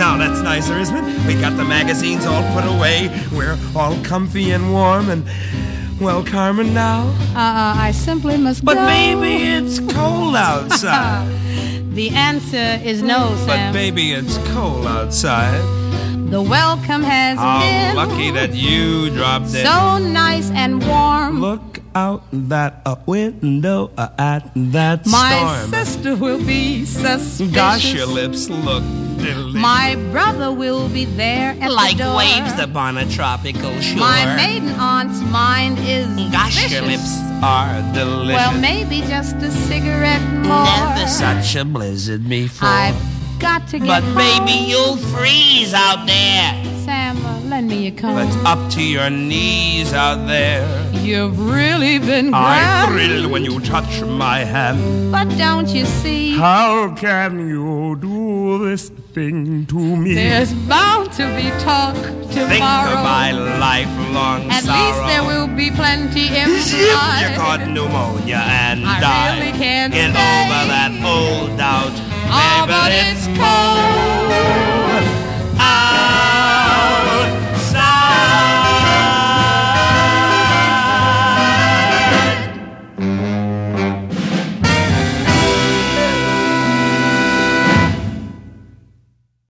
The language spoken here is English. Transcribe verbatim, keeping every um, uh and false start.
Now that's nicer, isn't it? We got the magazines all put away. We're all comfy and warm and, well, Carmen, now? Uh, I simply must but go. But baby, it's cold outside. The answer is no, Sam. But baby, it's cold outside. The welcome has How been lucky that you dropped in. So nice and warm. Look out that uh, window uh, at that My storm. My sister will be suspicious. Gosh, your lips look delicious. My brother will be there at like the door. Like waves upon a tropical shore. My maiden aunt's mind is Gosh, vicious. your lips are delicious. Well, maybe just a cigarette more. Never such a blizzard before. I've got to get But home. baby, you'll freeze out there. Sam, uh, lend me your comb. But up to your knees out there. You've really been grand. I thrill when you touch my hand. But don't you see? How can you do this thing to me? There's bound to be talk tomorrow. Think of my lifelong At sorrow. least there will be plenty implied. If you caught pneumonia and I died, really can't get stay. over that old doubt. Oh, Baby, but it's cold